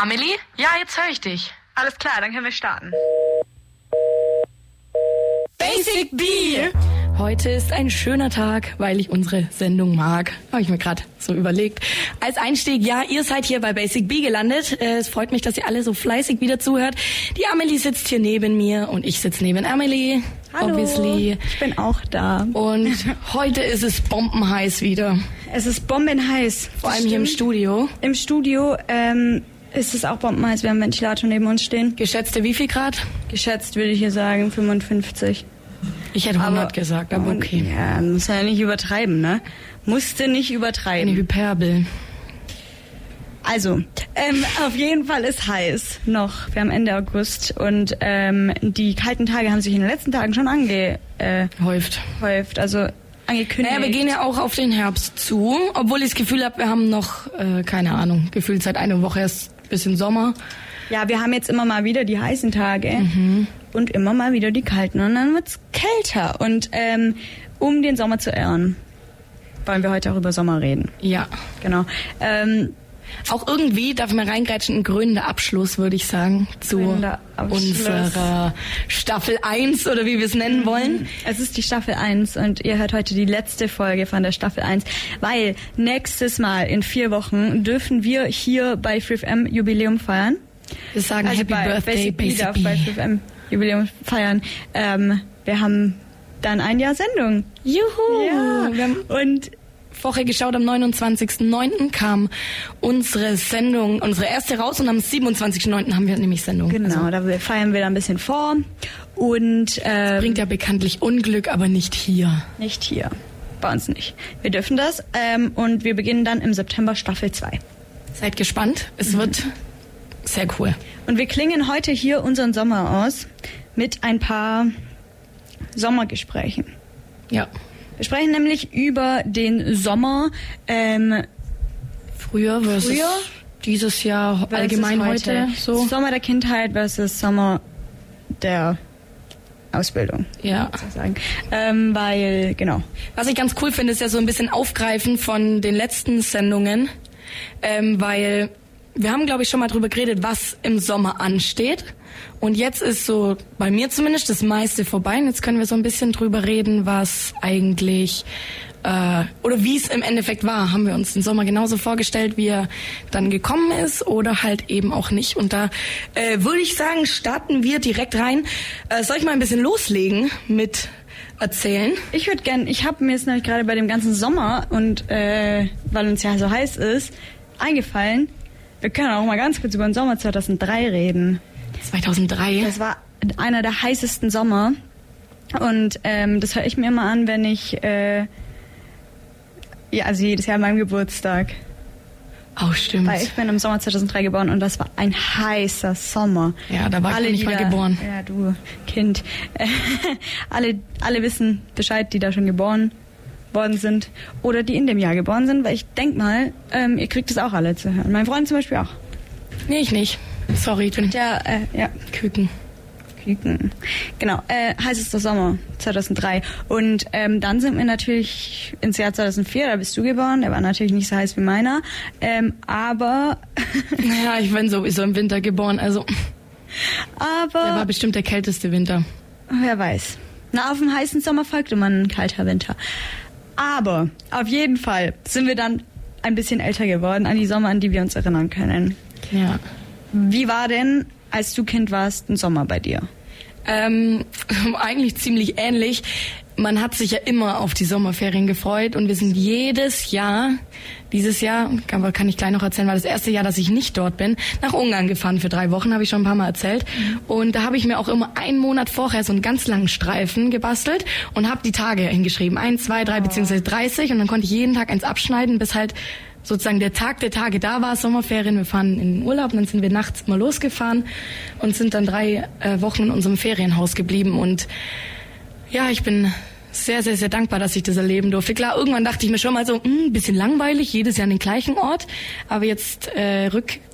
Amelie? Ja, jetzt höre ich dich. Alles klar, dann können wir starten. Basic B! Heute ist ein schöner Tag, weil ich unsere Sendung mag. Habe ich mir gerade so überlegt. Als Einstieg, ja, ihr seid hier bei Basic B gelandet. Es freut mich, dass ihr alle so fleißig wieder zuhört. Die Amelie sitzt hier neben mir und ich sitze neben Amelie. Hallo, obviously. Ich bin auch da. Und heute ist es bombenheiß wieder. Es ist bombenheiß. Vor allem hier im Studio. Im Studio ist es auch bombenheiß. Wir haben einen Ventilator neben uns stehen. Geschätzte wie viel Grad? Geschätzt würde ich hier sagen 55. Ich hätte 100 gesagt, aber okay. Ja, muss ja nicht übertreiben, ne? Musste nicht übertreiben. Eine Hyperbel. Also, auf jeden Fall ist heiß noch. Wir haben Ende August und die kalten Tage haben sich in den letzten Tagen schon angehäuft. Also angekündigt. Naja, wir gehen ja auch auf den Herbst zu, obwohl ich das Gefühl habe, wir haben noch, keine Ahnung, gefühlt seit einer Woche erst ein bisschen Sommer. Ja, wir haben jetzt immer mal wieder die heißen Tage und immer mal wieder die kalten und dann wird's kälter. Und um den Sommer zu ehren, wollen wir heute auch über Sommer reden. Ja. Genau. Auch irgendwie, darf man reingrätschen, ein krönender Abschluss, würde ich sagen, zu unserer Staffel 1 oder wie wir es nennen wollen. Es ist die Staffel 1 und ihr hört heute die letzte Folge von der Staffel 1, weil nächstes Mal in 4 Wochen dürfen wir hier bei FreeFM Jubiläum feiern. Wir sagen also Happy Birthday, Basic B. Bei FreeFM Jubiläum feiern. Wir haben dann ein Jahr Sendung. Juhu! Ja. Wir haben und vorher geschaut, am 29.09. kam unsere Sendung, unsere erste raus und am 27.09. haben wir nämlich Sendung. Genau, also, da feiern wir da ein bisschen vor. Und das bringt ja bekanntlich Unglück, aber nicht hier. Nicht hier. Bei uns nicht. Wir dürfen das. Und wir beginnen dann im September Staffel 2. Seid gespannt. Es wird sehr cool. Und wir klingen heute hier unseren Sommer aus mit ein paar Sommergesprächen. Ja. Wir sprechen nämlich über den Sommer früher versus dieses Jahr allgemein heute. So. Sommer der Kindheit versus Sommer der Ausbildung. Ja. Sozusagen. Weil, genau. Was ich ganz cool finde, ist ja so ein bisschen Aufgreifen von den letzten Sendungen, weil wir haben, glaube ich, schon mal drüber geredet, was im Sommer ansteht. Und jetzt ist so, bei mir zumindest, das meiste vorbei. Und jetzt können wir so ein bisschen drüber reden, was eigentlich, oder wie es im Endeffekt war. Haben wir uns den Sommer genauso vorgestellt, wie er dann gekommen ist oder halt eben auch nicht. Und da würde ich sagen, starten wir direkt rein. Soll ich mal ein bisschen loslegen mit erzählen? Ich würde gern, ich habe mir jetzt nämlich gerade bei dem ganzen Sommer und weil uns ja so heiß ist, eingefallen, wir können auch mal ganz kurz über den Sommer 2003 reden. 2003? Das war einer der heißesten Sommer. Und das höre ich mir immer an, wenn ich, also jedes Jahr an meinem Geburtstag. Oh, stimmt. Weil ich bin im Sommer 2003 geboren und das war ein heißer Sommer. Ja, da war ich nicht mal geboren. Ja, du Kind. alle wissen Bescheid, die da schon geboren worden sind oder die in dem Jahr geboren sind, weil ich denk mal, ihr kriegt es auch alle zu hören. Mein Freund zum Beispiel auch. Nee, ich nicht. Sorry, ich bin ja. Küken. Genau, heißester Sommer 2003. Und dann sind wir natürlich ins Jahr 2004, da bist du geboren, der war natürlich nicht so heiß wie meiner, aber... Naja, ich bin sowieso im Winter geboren, also... Aber... Der war bestimmt der kälteste Winter. Wer weiß. Na, auf dem heißen Sommer folgt immer ein kalter Winter. Aber auf jeden Fall sind wir dann ein bisschen älter geworden, an die Sommer, an die wir uns erinnern können. Ja. Wie war denn, als du Kind warst, ein Sommer bei dir? Eigentlich ziemlich ähnlich. Man hat sich ja immer auf die Sommerferien gefreut und wir sind jedes Jahr, dieses Jahr, kann ich gleich noch erzählen, war das erste Jahr, dass ich nicht dort bin, nach Ungarn gefahren für 3 Wochen, habe ich schon ein paar Mal erzählt. Und da habe ich mir auch immer einen Monat vorher so einen ganz langen Streifen gebastelt und habe die Tage hingeschrieben, 1, 2, 3 beziehungsweise 30 und dann konnte ich jeden Tag eins abschneiden, bis halt sozusagen der Tag der Tage da war, Sommerferien, wir fahren in den Urlaub und dann sind wir nachts mal losgefahren und sind dann 3 Wochen in unserem Ferienhaus geblieben und ja, ich bin sehr, sehr, sehr dankbar, dass ich das erleben durfte. Klar, irgendwann dachte ich mir schon mal so, ein bisschen langweilig, jedes Jahr an den gleichen Ort, aber jetzt rückblickend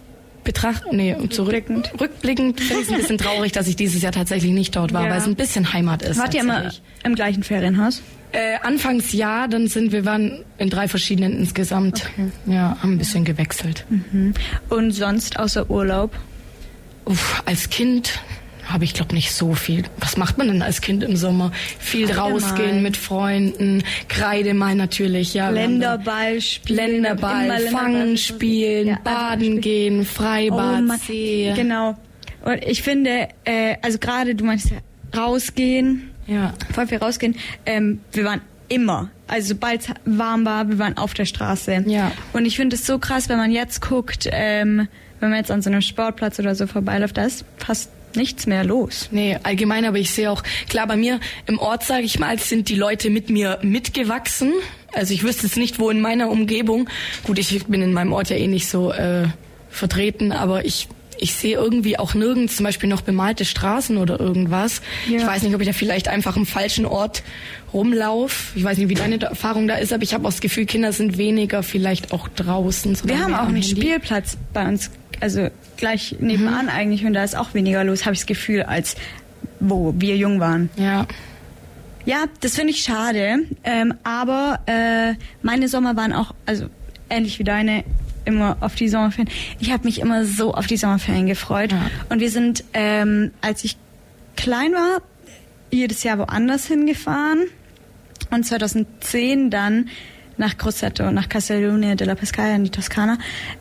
rückblickend finde ich es ein bisschen traurig, dass ich dieses Jahr tatsächlich nicht dort war, weil es ein bisschen Heimat ist. Wart ihr immer im gleichen Ferienhaus? Anfangs ja, dann wir waren in 3 verschiedenen insgesamt. Okay. Ja, haben ein bisschen gewechselt. Mhm. Und sonst außer Urlaub? Als Kind habe ich, glaube nicht so viel. Was macht man denn als Kind im Sommer? Viel rausgehen mit Freunden, Kreide mal natürlich, ja. Länderball spielen. Fangen spielen, baden gehen, Freibad, See. Genau. Und ich finde, also gerade, du meinst ja, rausgehen, voll viel rausgehen, wir waren immer, also sobald es warm war, wir waren auf der Straße. Ja. Und ich finde es so krass, wenn man jetzt guckt, wenn man jetzt an so einem Sportplatz oder so vorbeiläuft, da ist fast nichts mehr los. Nee, allgemein, aber ich sehe auch, klar, bei mir im Ort, sage ich mal, sind die Leute mit mir mitgewachsen. Also ich wüsste jetzt nicht, wo in meiner Umgebung. Gut, ich bin in meinem Ort ja eh nicht so vertreten, aber ich sehe irgendwie auch nirgends zum Beispiel noch bemalte Straßen oder irgendwas. Ja. Ich weiß nicht, ob ich da vielleicht einfach im falschen Ort rumlaufe. Ich weiß nicht, wie deine Erfahrung da ist, aber ich habe auch das Gefühl, Kinder sind weniger vielleicht auch draußen. Wir haben auch einen Spielplatz bei uns, also gleich nebenan eigentlich, und da ist auch weniger los, habe ich das Gefühl, als wo wir jung waren. Ja. Ja, das finde ich schade, aber meine Sommer waren auch, also ähnlich wie deine, immer auf die Sommerferien. Ich habe mich immer so auf die Sommerferien gefreut. Ja. Und wir sind, als ich klein war, jedes Jahr woanders hingefahren. Und 2010 dann nach Grosseto, nach Castiglione della Pescaia in die Toskana.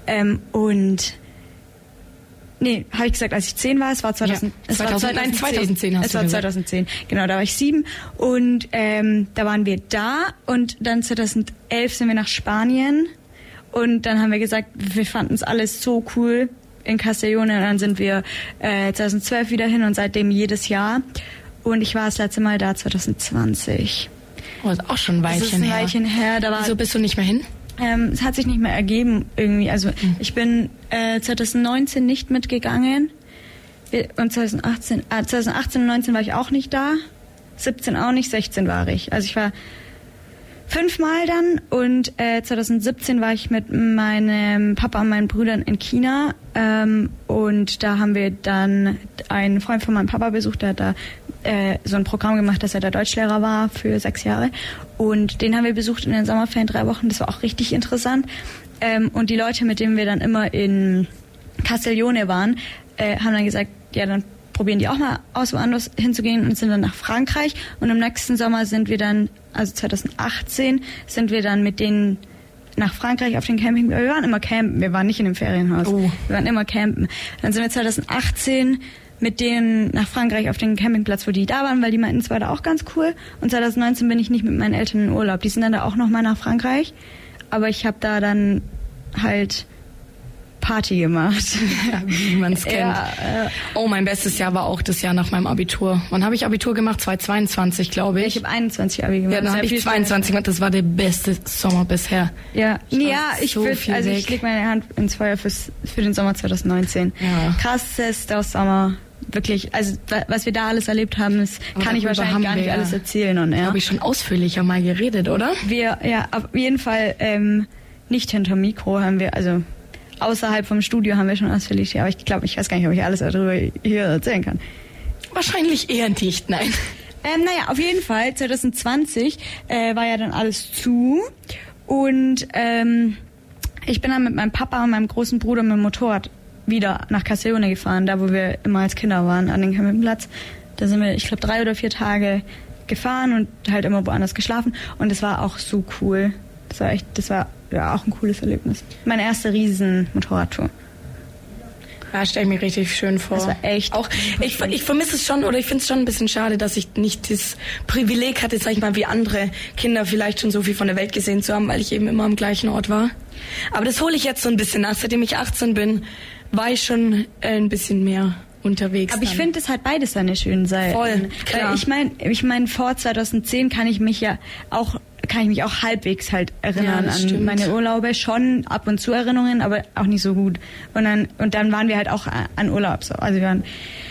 Habe ich gesagt, als ich 10 war, es war 2010. Es war 2010. Genau, da war ich 7. Und da waren wir da. Und dann 2011 sind wir nach Spanien. Und dann haben wir gesagt, wir fanden es alles so cool in Castiglione. Und dann sind wir 2012 wieder hin und seitdem jedes Jahr. Und ich war das letzte Mal da 2020. Oh, das ist auch schon ein Weilchen her. Wieso bist du nicht mehr hin? Es hat sich nicht mehr ergeben irgendwie. Also ich bin 2019 nicht mitgegangen. Und 2018 und 2019 war ich auch nicht da. 17 auch nicht, 16 war ich. Also ich war 5-mal dann, und 2017 war ich mit meinem Papa und meinen Brüdern in China, und da haben wir dann einen Freund von meinem Papa besucht, der hat da so ein Programm gemacht, dass er da Deutschlehrer war für 6 Jahre, und den haben wir besucht in den Sommerferien 3 Wochen, das war auch richtig interessant, und die Leute, mit denen wir dann immer in Castiglione waren, haben dann gesagt, ja, dann probieren die auch mal aus, woanders hinzugehen, und sind dann nach Frankreich. Und im nächsten Sommer sind wir dann, also 2018, sind wir dann mit denen nach Frankreich auf den Camping. Wir waren immer campen, wir waren nicht in dem Ferienhaus. Oh. Wir waren immer campen. Dann sind wir 2018 mit denen nach Frankreich auf den Campingplatz, wo die da waren, weil die meinten, es war da auch ganz cool. Und 2019 bin ich nicht mit meinen Eltern in Urlaub. Die sind dann da auch nochmal nach Frankreich. Aber ich habe da dann halt Party gemacht. Ja, wie man es kennt. Ja, oh, mein bestes Jahr war auch das Jahr nach meinem Abitur. Wann habe ich Abitur gemacht? 2022, glaube ich. Ich habe 21 Abi gemacht. Ja, dann habe ich 22 gemacht. Das war der beste Sommer bisher. Ja, ich lege meine Hand ins Feuer für den Sommer 2019. Ja. Krassester Sommer. Wirklich, also was wir da alles erlebt haben, das kann ich wahrscheinlich gar nicht alles erzählen. Und habe ich schon ausführlicher mal geredet, oder? Auf jeden Fall nicht hinterm Mikro haben wir, also außerhalb vom Studio haben wir schon ausführlich, aber ich glaube, ich weiß gar nicht, ob ich alles darüber hier erzählen kann. Wahrscheinlich eher nicht, nein. Auf jeden Fall, 2020 war ja dann alles zu, und ich bin dann mit meinem Papa und meinem großen Bruder mit dem Motorrad wieder nach Castiglione gefahren, da wo wir immer als Kinder waren, an den Campingplatz. Da sind wir, ich glaube, 3 oder 4 Tage gefahren und halt immer woanders geschlafen, und es war auch so cool. Das war auch ein cooles Erlebnis. Meine erste riesen Motorradtour. Ja, stelle ich mir richtig schön vor. Das war echt. Auch ich vermisse es schon, oder ich finde es schon ein bisschen schade, dass ich nicht das Privileg hatte, sag ich mal, wie andere Kinder vielleicht schon so viel von der Welt gesehen zu haben, weil ich eben immer am gleichen Ort war. Aber das hole ich jetzt so ein bisschen nach. Seitdem ich 18 bin, war ich schon ein bisschen mehr unterwegs. Aber ich finde, es hat beides seine schönen Seiten. Voll, klar. Ich meine, vor 2010 kann ich mich auch halbwegs halt erinnern an meine Urlaube, schon ab und zu Erinnerungen, aber auch nicht so gut. Und dann waren wir halt auch an Urlaub, so. Also wir waren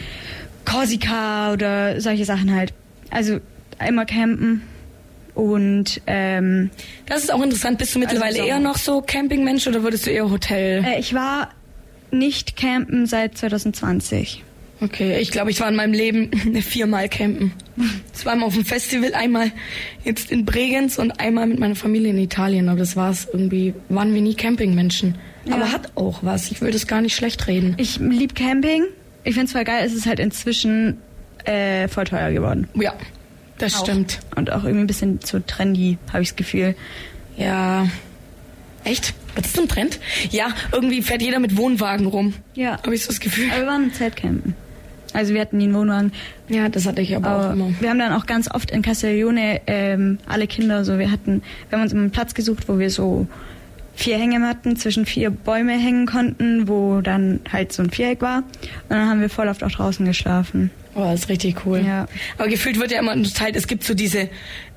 Korsika oder solche Sachen halt. Also immer campen. Und das ist auch interessant. Bist du mittlerweile eher noch so Campingmensch oder würdest du eher Hotel? Ich war nicht campen seit 2020. Okay, ich glaube, ich war in meinem Leben 4-mal campen. Zweimal auf dem Festival, einmal jetzt in Bregenz und einmal mit meiner Familie in Italien. Aber das war's irgendwie, waren wir nie Campingmenschen. Ja. Aber hat auch was, ich will das gar nicht schlecht reden. Ich liebe Camping. Ich finde es voll geil, es ist halt inzwischen voll teuer geworden. Ja, das Auch. stimmt. Und auch irgendwie ein bisschen zu trendy, habe ich das Gefühl. Ja. Echt? Was ist so ein Trend? Ja, irgendwie fährt jeder mit Wohnwagen rum. Ja. Habe ich so das Gefühl. Aber wir waren im Zeltcampen. Also wir hatten nie einen Wohnwagen. Ja, das hatte ich aber auch immer. Wir haben dann auch ganz oft in Castiglione alle Kinder so, wir haben uns immer einen Platz gesucht, wo wir so 4 Hängematten zwischen 4 Bäume hängen konnten, wo dann halt so ein Viereck war. Und dann haben wir voll oft auch draußen geschlafen. Oh, das ist richtig cool. Ja. Aber gefühlt wird ja immer unterteilt, es gibt so diese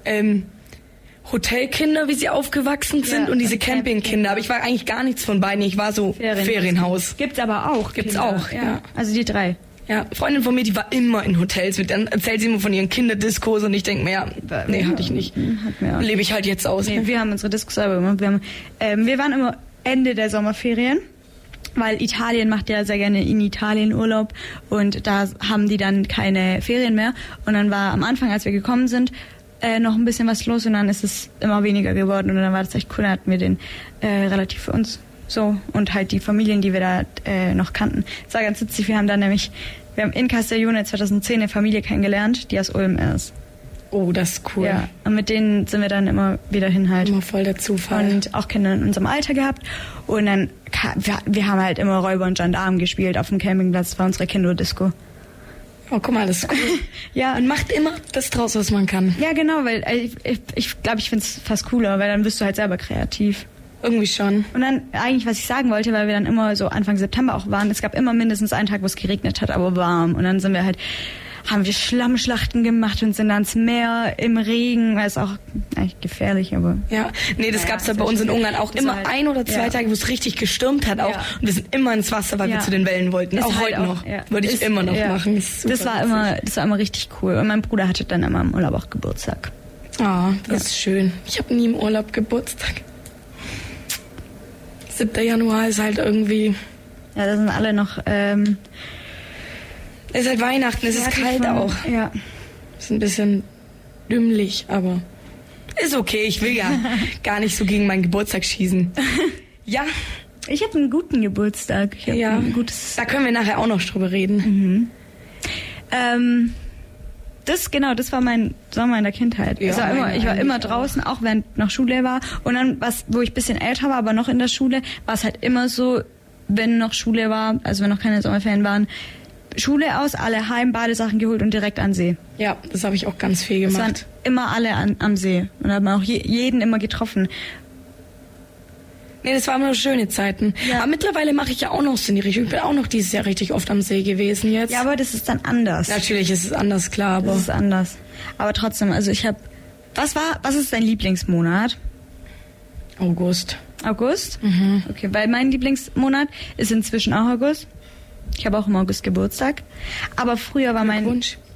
Hotelkinder, wie sie aufgewachsen sind, Ja, und diese und Campingkinder. Aber ich war eigentlich gar nichts von beiden. Ich war so Ferienhaus. Gibt's aber auch. Gibt's Kinder. auch, ja. Also die 3. Ja, Freundin von mir, die war immer in Hotels. Dann erzählt sie immer von ihren Kinderdiscos und ich denke mir, ja, nee, hatte ich nicht. Hat mir auch. Lebe ich halt jetzt aus. Nee, wir haben unsere Discos selber gemacht. Wir waren immer Ende der Sommerferien, weil Italien macht ja sehr gerne in Italien Urlaub und da haben die dann keine Ferien mehr. Und dann war am Anfang, als wir gekommen sind, noch ein bisschen was los und dann ist es immer weniger geworden und dann war das echt cool, dann hatten wir den relativ für uns so und halt die Familien, die wir da noch kannten. Das war ganz witzig, wir haben in Castiglione 2010 eine Familie kennengelernt, die aus Ulm ist. Oh, das ist cool. Ja, und mit denen sind wir dann immer wieder hin halt. Immer voll der Zufall. Und auch Kinder in unserem Alter gehabt. Und dann, wir haben halt immer Räuber und Gendarmen gespielt auf dem Campingplatz. Das war unsere Kinderdisco. Oh, guck mal, das ist cool. Ja. Man macht immer das draus, was man kann. Ja, genau, weil ich glaube, ich finde es fast cooler, weil dann bist du halt selber kreativ. Irgendwie schon. Und dann eigentlich, was ich sagen wollte, weil wir dann immer so Anfang September auch waren, es gab immer mindestens einen Tag, wo es geregnet hat, aber warm. Und dann haben wir Schlammschlachten gemacht und sind dann ins Meer im Regen, weil es auch eigentlich gefährlich, aber... Ja, nee, das gab's ja bei uns in Ungarn auch immer halt, 1 oder 2 Tage, wo es richtig gestürmt hat auch. Ja. Und wir sind immer ins Wasser, weil wir Ja. zu den Wellen wollten. Ist Auch halt heute auch, noch. ja. Würde ich immer noch machen. Das war immer richtig cool. Und mein Bruder hatte dann immer im Urlaub auch Geburtstag. Ah, das ist schön. Ich habe nie im Urlaub Geburtstag. 7. Januar ist halt irgendwie... Ja, da sind alle noch... Es ist halt Weihnachten, es ist kalt auch. Ja. Ist ein bisschen dümmlich, aber ist okay. Ich will ja gar nicht so gegen meinen Geburtstag schießen. Ja. Ich habe einen guten Geburtstag. Ich hab ein gutes... Da können wir nachher auch noch drüber reden. Das war mein Sommer in der Kindheit. Ja, Ich war immer auch. draußen, auch während noch Schule war. Und dann, wo ich ein bisschen älter war, aber noch in der Schule, war es halt immer so, wenn noch Schule war, also wenn noch keine Sommerferien waren, Schule aus, alle heim, Badesachen geholt und direkt an See. Ja, das habe ich auch ganz viel Es waren gemacht. immer alle am See. Und da hat man auch jeden immer getroffen. Nee, das waren immer schöne Zeiten. Ja. Aber mittlerweile mache ich ja auch noch so in die Richtung. Ich bin auch noch dieses Jahr richtig oft am See gewesen jetzt. Ja, aber das ist dann anders. Natürlich ist es anders, klar, aber... Das ist anders. Aber trotzdem, also ich habe... Was ist dein Lieblingsmonat? August. August? Okay, weil mein Lieblingsmonat ist inzwischen auch August. Ich habe auch im August Geburtstag. Aber früher war mein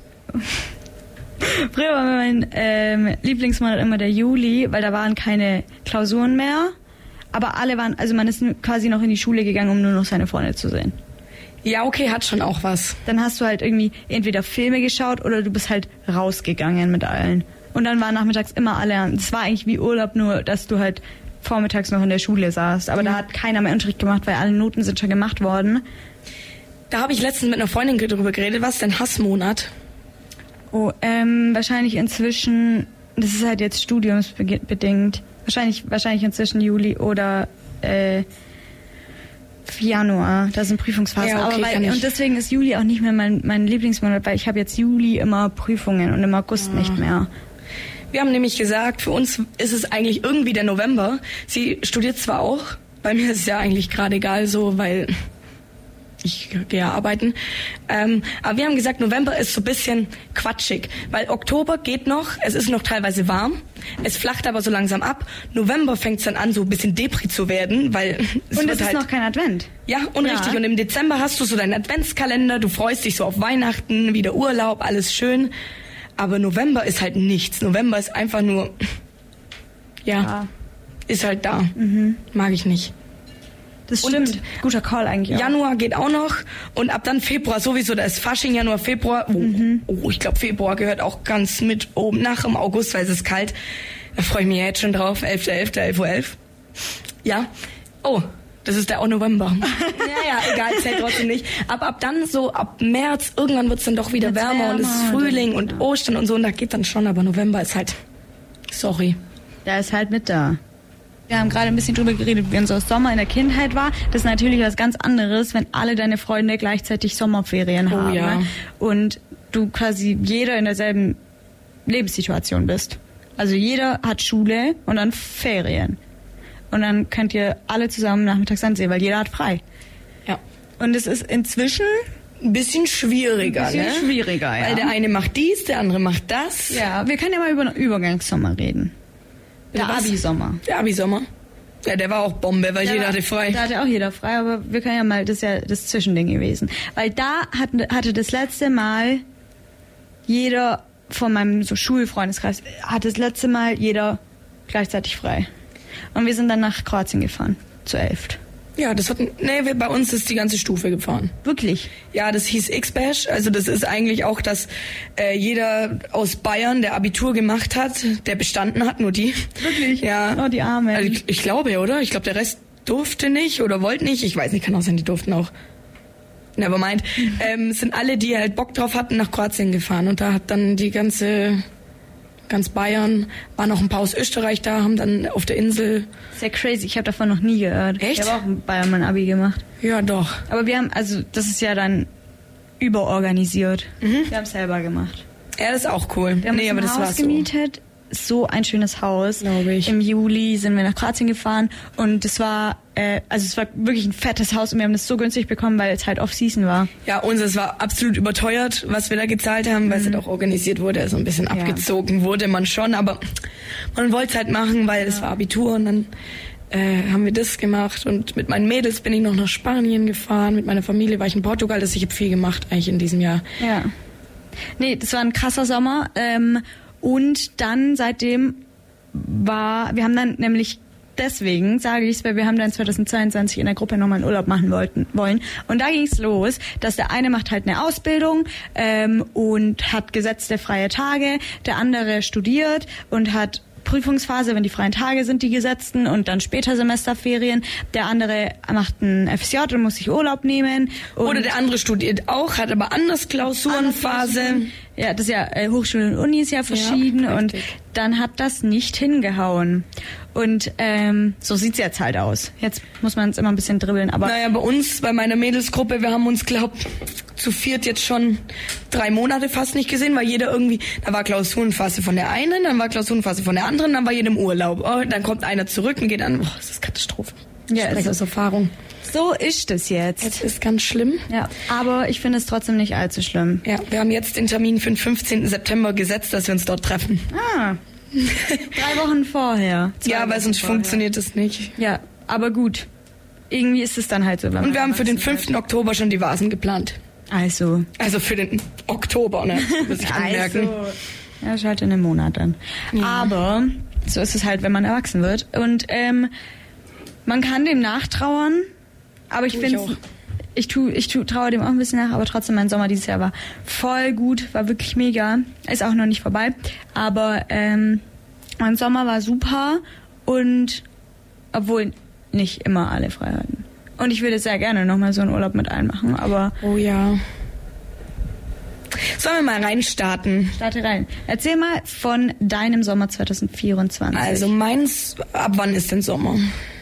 Lieblingsmonat immer der Juli, weil da waren keine Klausuren mehr. Aber alle waren, also man ist quasi noch in die Schule gegangen, um nur noch seine Freunde zu sehen. Ja, okay, hat schon auch was. Dann hast du halt irgendwie entweder Filme geschaut oder du bist halt rausgegangen mit allen. Und dann waren nachmittags immer alle. Das war eigentlich wie Urlaub, nur dass du halt vormittags noch in der Schule saßt. Aber da hat keiner mehr Unterricht gemacht, weil alle Noten sind schon gemacht worden. Da habe ich letztens mit einer Freundin drüber geredet. Was ist denn Hassmonat? Oh, wahrscheinlich inzwischen, das ist halt jetzt studiumsbedingt, wahrscheinlich inzwischen Juli oder Januar, da sind Prüfungsphasen. Ja, okay, aber und deswegen ist Juli auch nicht mehr mein Lieblingsmonat, weil ich habe jetzt Juli immer Prüfungen und im August nicht mehr. Wir haben nämlich gesagt, für uns ist es eigentlich irgendwie der November. Sie studiert zwar auch, bei mir ist es ja eigentlich gerade egal so, weil ich gehe ja arbeiten. Aber wir haben gesagt, November ist so ein bisschen quatschig, weil Oktober geht noch, es ist noch teilweise warm, es flacht aber so langsam ab. November fängt es dann an, so ein bisschen Depri zu werden, weil es ist noch kein Advent. Ja, und richtig. Und im Dezember hast du so deinen Adventskalender, du freust dich so auf Weihnachten, wieder Urlaub, alles schön. Aber November ist halt nichts. November ist einfach nur, ist halt da. Mag ich nicht. Das stimmt. Und guter Call eigentlich auch. Januar geht auch noch und ab dann Februar sowieso, da ist Fasching, Januar, Februar. Ich glaube Februar gehört auch ganz mit oben nach im August, weil es ist kalt. Da freue ich mich jetzt schon drauf. 11.11 Uhr 11. Ja. Oh, das ist der auch November. ja, egal, zählt trotzdem nicht. Aber ab dann so, ab März, irgendwann wird's dann doch wieder wärmer und es ist Frühling und Ostern und so und da geht dann schon, aber November ist halt, sorry. Der ist halt mit da. Wir haben gerade ein bisschen drüber geredet, wie unser Sommer in der Kindheit war. Das ist natürlich was ganz anderes, wenn alle deine Freunde gleichzeitig Sommerferien haben. Ja. Und du quasi jeder in derselben Lebenssituation bist. Also jeder hat Schule und dann Ferien. Und dann könnt ihr alle zusammen nachmittags ansehen, weil jeder hat frei. Ja. Und es ist inzwischen Ein bisschen schwieriger, ja. Weil der eine macht dies, der andere macht das. Ja, wir können ja mal über den Übergangssommer reden. Der Abi-Sommer. Der Abi-Sommer. Ja, der war auch Bombe, weil jeder hatte frei. Da hatte auch jeder frei, aber wir können ja mal, das ist ja das Zwischending gewesen. Weil da hatte das letzte Mal jeder von meinem so Schulfreundeskreis, hat das letzte Mal jeder gleichzeitig frei. Und wir sind dann nach Kroatien gefahren, zu 11. Ja, bei uns ist die ganze Stufe gefahren. Wirklich? Ja, das hieß X-Bash. Also das ist eigentlich auch, dass jeder aus Bayern, der Abitur gemacht hat, der bestanden hat, nur die. Wirklich? Ja. Oh, die Armen. Also ich glaube, oder? Ich glaube, der Rest durfte nicht oder wollte nicht. Ich weiß nicht, kann auch sein, die durften auch. Nevermind. Sind alle, die halt Bock drauf hatten, nach Kroatien gefahren. Und da hat dann ganz Bayern, waren noch ein paar aus Österreich da, haben dann auf der Insel... Sehr crazy, ich habe davon noch nie gehört. Echt? Ich habe auch in Bayern mein Abi gemacht. Ja, doch. Aber wir haben, also das ist ja dann überorganisiert. Wir haben es selber gemacht. Ja, das ist auch cool. Wir haben uns ein Haus gemietet, so ein schönes Haus. Glaube ich. Im Juli sind wir nach Kroatien gefahren und es war wirklich ein fettes Haus und wir haben das so günstig bekommen, weil es halt Off-Season war. Ja, unseres war absolut überteuert, was wir da gezahlt haben, weil es halt auch organisiert wurde, also ein bisschen abgezogen wurde man schon, aber man wollte es halt machen, weil es war Abitur und dann haben wir das gemacht und mit meinen Mädels bin ich noch nach Spanien gefahren, mit meiner Familie war ich in Portugal, ich habe viel gemacht eigentlich in diesem Jahr. Ja. Nee, das war ein krasser Sommer und dann seitdem wir haben dann nämlich deswegen sage ich es, weil wir haben dann 2022 in der Gruppe nochmal einen Urlaub machen wollen. Und da ging es los, dass der eine macht halt eine Ausbildung und hat gesetzte freie Tage, der andere studiert und hat Prüfungsphase, wenn die freien Tage sind, die gesetzten und dann später Semesterferien. Der andere macht ein FSJ und muss sich Urlaub nehmen. Oder der andere studiert auch, hat aber anders Klausurenphase. Ja, das ist ja Hochschule und Uni ist ja verschieden und dann hat das nicht hingehauen. Und so sieht's jetzt halt aus. Jetzt muss man es immer ein bisschen dribbeln, aber... Naja, bei meiner Mädelsgruppe, wir haben uns, zu viert jetzt schon 3 Monate fast nicht gesehen, weil jeder irgendwie... Da war Klausurenphase von der einen, dann war Klausurenphase von der anderen, dann war jeder im Urlaub. Oh, dann kommt einer zurück und geht an... Oh, das ist Katastrophe. Ja, ich spreche aus Erfahrung. So ist es jetzt. Es ist ganz schlimm. Ja, aber ich finde es trotzdem nicht allzu schlimm. Ja, wir haben jetzt den Termin für den 15. September gesetzt, dass wir uns dort treffen. 3 Wochen vorher. Ja, weil sonst funktioniert das nicht. Ja, aber gut. Irgendwie ist es dann halt so. Und wir haben für den 5. Oktober schon die Vasen geplant. Also für den Oktober, ne? Muss ich anmerken. Ja, ist halt in einem Monat dann. Ja. Aber so ist es halt, wenn man erwachsen wird. Und man kann dem nachtrauern, aber ich finde, ich traue dem auch ein bisschen nach, aber trotzdem, mein Sommer dieses Jahr war voll gut, war wirklich mega. Ist auch noch nicht vorbei, aber mein Sommer war super und obwohl nicht immer alle frei hatten. Und ich würde sehr gerne nochmal so einen Urlaub mit allen machen, aber... Oh ja. Sollen wir mal reinstarten? Starte rein. Erzähl mal von deinem Sommer 2024. Also meins, ab wann ist denn Sommer?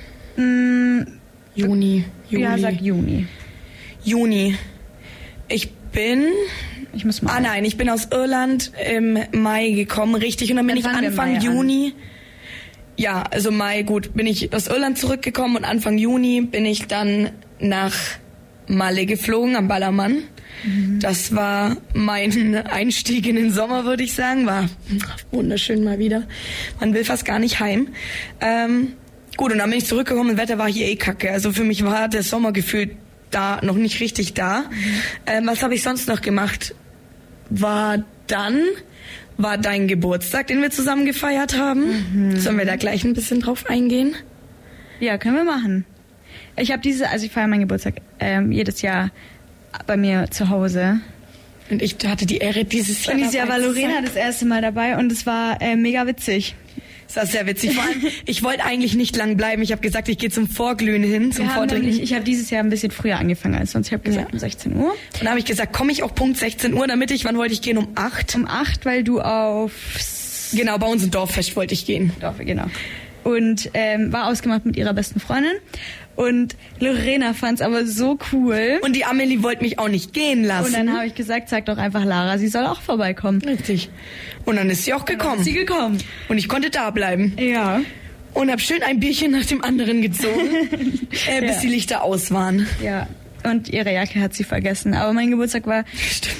Juni. Ja, sag Juni. Juni. Ich bin aus Irland im Mai gekommen, richtig. Und dann bin ich Anfang Juni. Ja, also Mai, gut, bin ich aus Irland zurückgekommen und Anfang Juni bin ich dann nach Malle geflogen, am Ballermann. Das war mein Einstieg in den Sommer, würde ich sagen. War wunderschön mal wieder. Man will fast gar nicht heim. Gut, und dann bin ich zurückgekommen und das Wetter war hier kacke. Also für mich war der Sommer gefühlt da noch nicht richtig da. Was habe ich sonst noch gemacht? War dein Geburtstag, den wir zusammen gefeiert haben. Sollen wir da gleich ein bisschen drauf eingehen? Ja, können wir machen. Ich feiere meinen Geburtstag jedes Jahr bei mir zu Hause. Und ich hatte die Ehre, dieses Jahr. Und dieses Jahr war Lorena das erste Mal dabei und es war mega witzig. Das war sehr witzig. Vor allem, ich wollte eigentlich nicht lang bleiben. Ich habe gesagt, ich gehe zum Vorglühen hin, zum Vortrinken. Ich habe dieses Jahr ein bisschen früher angefangen als sonst. Ich habe gesagt um 16 Uhr. Und dann habe ich gesagt, komme ich auch Punkt 16 Uhr, wann wollte ich gehen? Um 8? Um 8, weil du Genau, bei uns im Dorffest wollte ich gehen. Genau. Und war ausgemacht mit ihrer besten Freundin. Und Lorena fand's aber so cool. Und die Amelie wollte mich auch nicht gehen lassen. Und dann habe ich gesagt, sag doch einfach Lara, sie soll auch vorbeikommen. Richtig. Und dann ist sie auch gekommen. Und ich konnte da bleiben. Ja. Und habe schön ein Bierchen nach dem anderen gezogen, bis die Lichter aus waren. Ja. Und ihre Jacke hat sie vergessen. Aber mein Geburtstag war... Stimmt.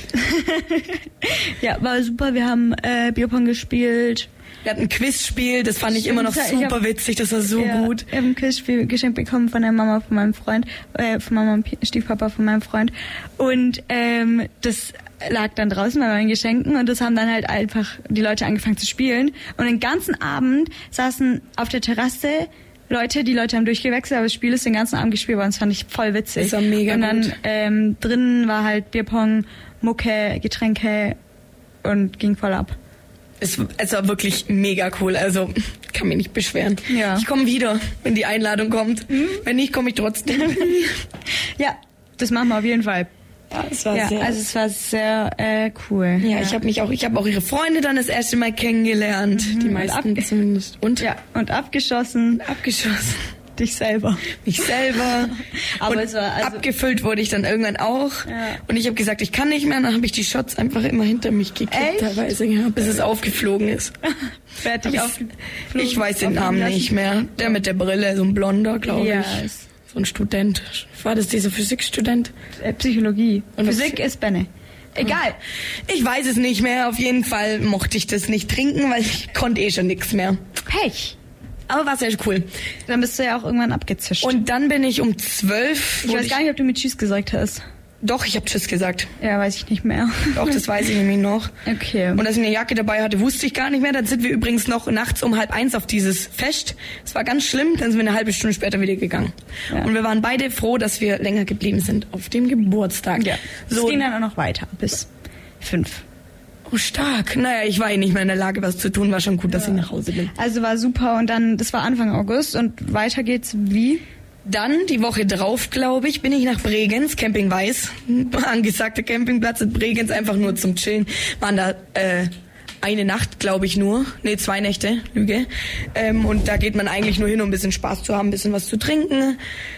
Ja, war super. Wir haben Bierpong gespielt. Wir hatten ein Quizspiel, das fand ich immer noch super witzig, das war so gut. Ich habe ein Quizspiel geschenkt bekommen von der Mama von meinem Freund, von Mama und Stiefpapa von meinem Freund. Und das lag dann draußen bei meinen Geschenken und das haben dann halt einfach die Leute angefangen zu spielen. Und den ganzen Abend saßen auf der Terrasse die Leute haben durchgewechselt, aber das Spiel ist den ganzen Abend gespielt worden. Das fand ich voll witzig. Das war mega gut. Und dann drinnen war halt Bierpong, Mucke, Getränke und ging voll ab. Es war wirklich mega cool, also kann mich nicht beschweren. Ja. Ich komme wieder, wenn die Einladung kommt. Wenn nicht, komme ich trotzdem. Ja, das machen wir auf jeden Fall. Ja, es war sehr cool. Ja, ich habe auch ihre Freunde dann das erste Mal kennengelernt, die meisten zumindest. Und abgeschossen. Dich selber. Mich selber. Aber und es war abgefüllt wurde ich dann irgendwann auch. Ja. Und ich habe gesagt, ich kann nicht mehr. Und dann habe ich die Shots einfach immer hinter mich gekippt, teilweise, bis es aufgeflogen ist. Fertig aufgeflogen. Ich weiß den Namen nicht mehr. Der mit der Brille, so ein Blonder, glaube ich. So ein Student. War das dieser Physikstudent? Psychologie. Und Physik ist Benne. Egal. Ich weiß es nicht mehr. Auf jeden Fall mochte ich das nicht trinken, weil ich konnte schon nichts mehr. Pech. Aber war sehr cool. Dann bist du ja auch irgendwann abgezischt. Und dann bin ich um 12... Ich weiß gar nicht, ob du mir Tschüss gesagt hast. Doch, ich habe Tschüss gesagt. Ja, weiß ich nicht mehr. Doch, das weiß ich nämlich noch. Okay. Und dass ich eine Jacke dabei hatte, wusste ich gar nicht mehr. Dann sind wir übrigens noch nachts um 12:30 auf dieses Fest. Es war ganz schlimm, dann sind wir eine halbe Stunde später wieder gegangen. Ja. Und wir waren beide froh, dass wir länger geblieben sind auf dem Geburtstag. Ja. So. Es ging dann auch noch weiter, bis 5. Oh, stark. Naja, ich war nicht mehr in der Lage, was zu tun. War schon gut, dass ich nach Hause bin. Also war super und dann, das war Anfang August und weiter geht's wie? Dann, die Woche drauf, glaube ich, bin ich nach Bregenz, Camping Weiß, angesagter Campingplatz in Bregenz, einfach nur zum Chillen. Waren da eine Nacht, glaube ich, nur. Nee, 2 Nächte, Lüge. Und da geht man eigentlich nur hin, um ein bisschen Spaß zu haben, ein bisschen was zu trinken.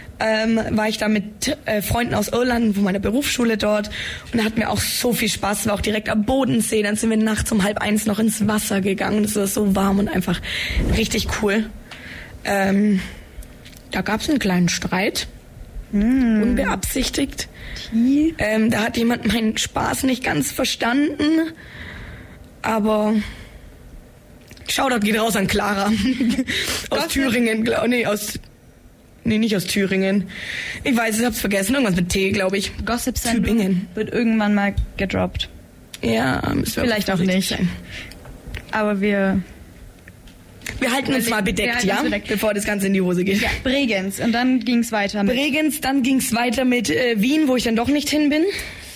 War ich da mit Freunden aus Irland von meiner Berufsschule dort und da hatten wir auch so viel Spaß, war auch direkt am Bodensee, dann sind wir nachts um 12:30 noch ins Wasser gegangen, das war so warm und einfach richtig cool. Da gab es einen kleinen Streit, unbeabsichtigt. Da hat jemand meinen Spaß nicht ganz verstanden, aber Shoutout geht raus an Clara aus Thüringen, nicht aus Thüringen. Ich weiß, ich hab's vergessen. Irgendwas mit T, glaube ich. Gossip Tübingen wird irgendwann mal gedroppt. Ja, müssen wir vielleicht auch nicht sein. Aber wir halten uns mal bedeckt, ja? Bevor das Ganze in die Hose geht. Ja, Bregenz. Und dann ging's weiter mit... Dann ging's weiter mit Wien, wo ich dann doch nicht hin bin.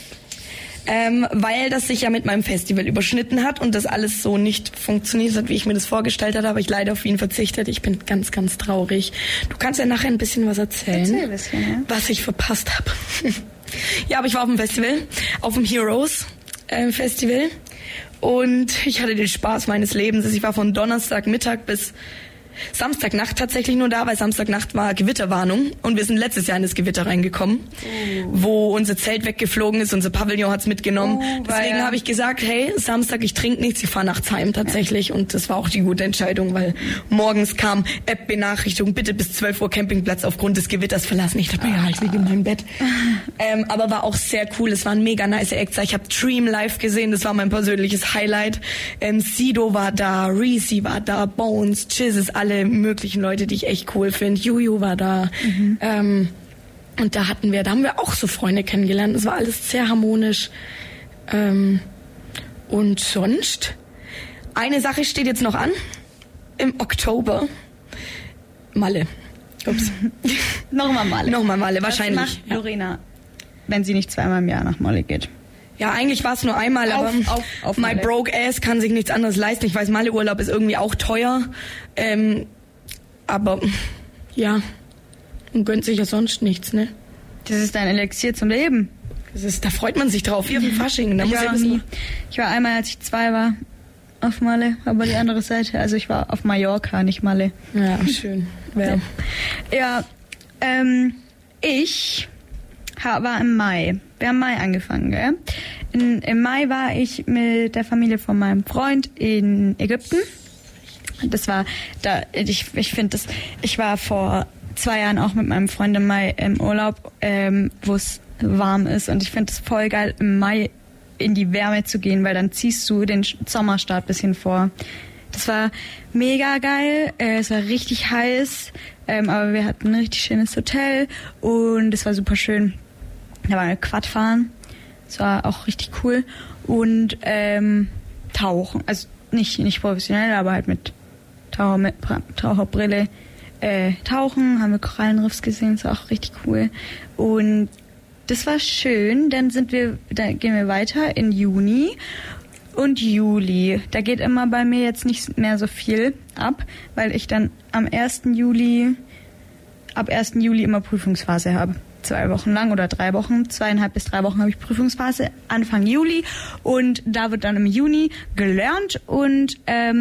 Weil das sich ja mit meinem Festival überschnitten hat und das alles so nicht funktioniert hat, wie ich mir das vorgestellt hatte, habe ich leider auf Wien verzichtet. Ich bin ganz, ganz traurig. Du kannst ja nachher ein bisschen was erzählen, Erzähl ein bisschen, ja. Was ich verpasst habe. Ja, aber ich war auf dem Festival, auf dem Heroes Festival und ich hatte den Spaß meines Lebens. Ich war von Donnerstagmittag bis Samstagnacht tatsächlich nur da, weil Samstagnacht war Gewitterwarnung und wir sind letztes Jahr in das Gewitter reingekommen, wo unser Zelt weggeflogen ist, unser Pavillon hat's mitgenommen. Deswegen habe ich gesagt, hey, Samstag, ich trinke nichts, ich fahre nachts heim tatsächlich und das war auch die gute Entscheidung, weil morgens kam App-Benachrichtigung, bitte bis 12 Uhr Campingplatz aufgrund des Gewitters verlassen. Ich dachte mir, ja, ich liege in meinem Bett. Aber war auch sehr cool, es waren mega nice Acts. Ich habe Dream live gesehen, das war mein persönliches Highlight. Sido war da, Reezy war da, Bones, Chizzes, alle möglichen Leute, die ich echt cool finde. Juju war da. Und da haben wir auch so Freunde kennengelernt. Es war alles sehr harmonisch. Und sonst, eine Sache steht jetzt noch an. Im Oktober. Malle. Ups. Nochmal Malle. Nochmal Malle, Was wahrscheinlich. macht Lorena, wenn sie nicht zweimal im Jahr nach Malle geht? Ja, eigentlich war es nur einmal, aber auf my Malle. broke ass kann sich nichts anderes leisten. Ich weiß, Malle-Urlaub ist irgendwie auch teuer. Aber ja, man gönnt sich ja sonst nichts, ne? Das ist dein Elixier zum Leben. Da freut man sich drauf, wie auf dem Fasching. Da Ich muss war ja noch wissen, nie. Ich war einmal, als ich 2 war, auf Malle, aber die andere Seite. Also ich war auf Mallorca, nicht Malle. Ja, schön. Ja. Ja, ich war im Mai. Wir haben im Mai angefangen, gell? Im Mai war ich mit der Familie von meinem Freund in Ägypten. Das war da, ich finde das, ich war vor 2 Jahren auch mit meinem Freund im Mai im Urlaub, wo es warm ist, und ich finde es voll geil, im Mai in die Wärme zu gehen, weil dann ziehst du den Sommerstart ein bisschen vor. Das war mega geil, es war richtig heiß, aber wir hatten ein richtig schönes Hotel und es war super schön. Da waren wir Quad fahren, das war auch richtig cool, und tauchen, also nicht professionell, aber halt mit Taucherbrille tauchen, haben wir Korallenriffs gesehen, das war auch richtig cool, und das war schön. Dann gehen wir weiter in Juni und Juli. Da geht immer bei mir jetzt nicht mehr so viel ab, weil ich dann ab 1. Juli immer Prüfungsphase habe. 2 Wochen lang oder 3 Wochen, 2,5 bis 3 Wochen habe ich Prüfungsphase, Anfang Juli, und da wird dann im Juni gelernt und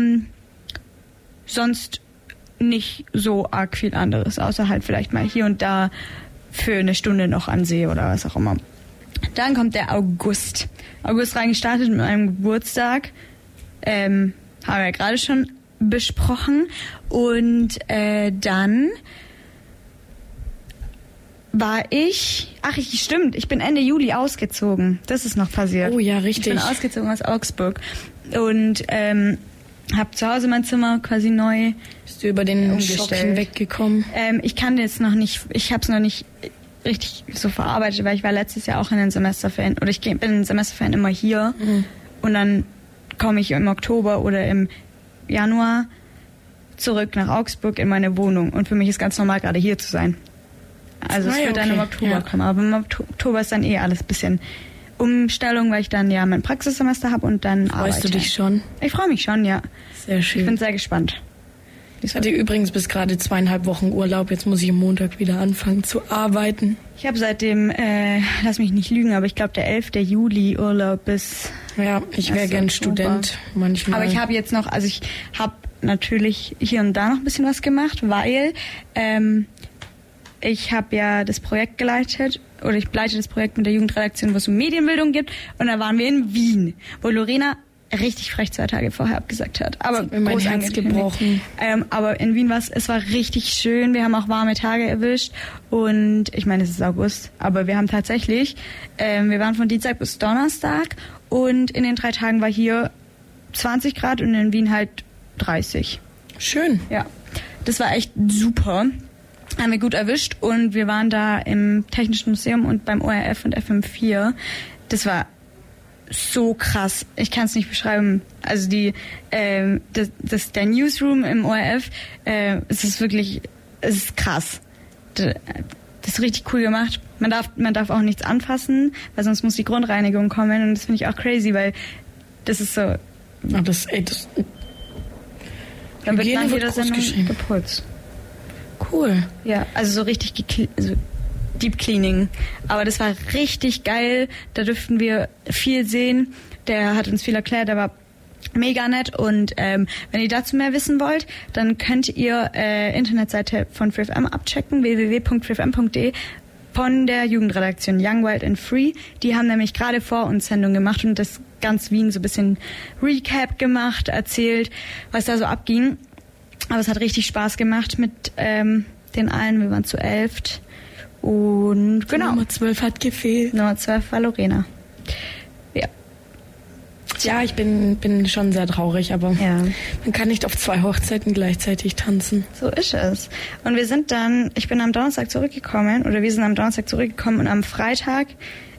sonst nicht so arg viel anderes, außer halt vielleicht mal hier und da für eine Stunde noch an See oder was auch immer. Dann kommt der August. August reingestartet mit meinem Geburtstag. Haben wir ja gerade schon besprochen. Und dann war ich... Stimmt, ich bin Ende Juli ausgezogen. Das ist noch passiert. Oh ja, richtig. Ich bin ausgezogen aus Augsburg. Und habe zu Hause mein Zimmer quasi neu Bist du über den Schock hinweggekommen? Ich kann jetzt noch nicht, ich habe es noch nicht richtig so verarbeitet, weil ich war letztes Jahr auch in den Semesterferien, oder ich bin in den Semesterferien immer hier, und dann komme ich im Oktober oder im Januar zurück nach Augsburg in meine Wohnung, und für mich ist ganz normal, gerade hier zu sein. Also es wird dann im Oktober kommen, aber im Oktober ist dann alles ein bisschen Umstellung, weil ich dann ja mein Praxissemester habe und dann arbeite. Freust du dich schon? Ich freue mich schon, ja. Sehr schön. Ich bin sehr gespannt. Ich hatte übrigens bis gerade 2,5 Wochen Urlaub. Jetzt muss ich am Montag wieder anfangen zu arbeiten. Ich habe seitdem, lass mich nicht lügen, aber ich glaube der 11. Juli Urlaub bis... Ja, ich wäre gern Student manchmal. Aber ich habe jetzt noch, also ich habe natürlich hier und da noch ein bisschen was gemacht, weil ich habe ja das Projekt geleitet, oder ich leite das Projekt mit der Jugendredaktion, wo es um Medienbildung gibt, und da waren wir in Wien, wo Lorena richtig frech 2 Tage vorher abgesagt hat. Aber mir mein Herz gebrochen. Aber in Wien es war richtig schön. Wir haben auch warme Tage erwischt. Und ich meine, es ist August. Aber wir haben tatsächlich, wir waren von Dienstag bis Donnerstag. Und in den 3 Tagen war hier 20 Grad und in Wien halt 30. Schön. Ja, das war echt super. Haben wir gut erwischt. Und wir waren da im Technischen Museum und beim ORF und FM4. Das war so krass. Ich kann es nicht beschreiben. Also der Newsroom im ORF, es ist krass. Das ist richtig cool gemacht. Man darf auch nichts anfassen, weil sonst muss die Grundreinigung kommen, und das finde ich auch crazy, weil das ist so... Ja, dann wird Hygiene nach wird jeder groß Sendung geschrieben. geputzt. Cool. Ja, also so richtig Deep Cleaning. Aber das war richtig geil. Da dürften wir viel sehen. Der hat uns viel erklärt. Der war mega nett. Und wenn ihr dazu mehr wissen wollt, dann könnt ihr Internetseite von FreeFM abchecken, www.freefm.de, von der Jugendredaktion Young, Wild and Free. Die haben nämlich gerade vor uns Sendung gemacht und das ganz Wien so ein bisschen Recap gemacht, erzählt, was da so abging. Aber es hat richtig Spaß gemacht mit den allen. Wir waren zu 11. Und genau. Nummer 12 hat gefehlt. Nummer 12 war Lorena. Ja. Ja, ich bin schon sehr traurig, aber man kann nicht auf 2 Hochzeiten gleichzeitig tanzen. So ist es. Und wir sind wir sind am Donnerstag zurückgekommen und am Freitag,